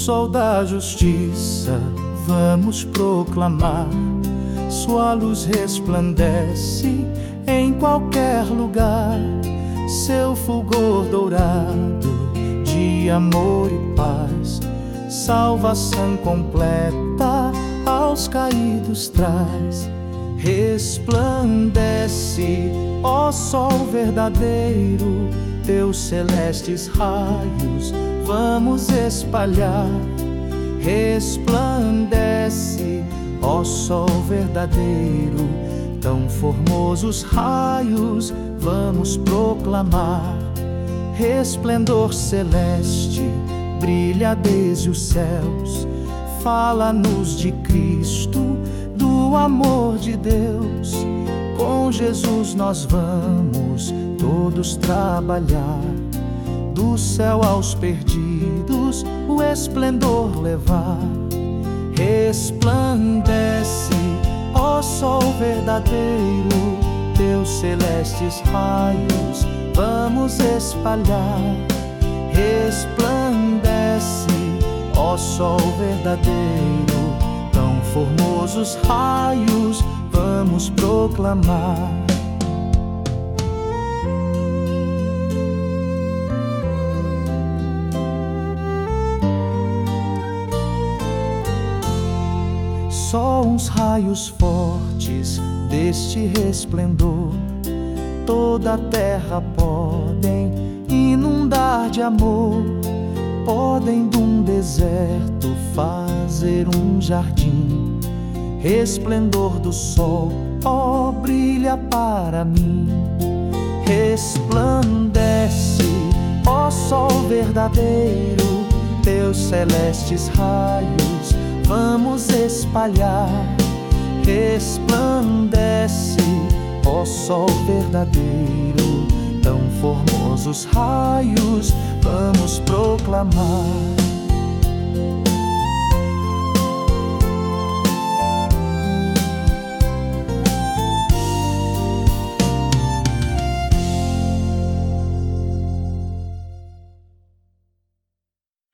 sol da justiça, vamos proclamar. Sua luz resplandece em qualquer lugar. Seu fulgor dourado de amor e paz, salvação completa aos caídos traz. Resplandece, ó sol verdadeiro, teus celestes raios vamos espalhar. Resplandece, ó sol verdadeiro, tão formosos raios vamos proclamar. Resplendor celeste brilha desde os céus, fala-nos de Cristo, do amor de Deus. Com Jesus nós vamos todos trabalhar, do céu aos perdidos o esplendor levar. Resplandece, ó sol verdadeiro, teus celestes raios vamos espalhar. Resplandece, ó sol verdadeiro, tão formosos raios vamos proclamar. Só uns raios fortes deste resplendor toda a terra podem inundar de amor. Podem de um deserto fazer um jardim. Resplendor do sol, ó, brilha para mim. Resplandece, ó sol verdadeiro, teus celestes raios vamos espalhar. Resplandece, ó sol verdadeiro, tão formosos raios vamos proclamar.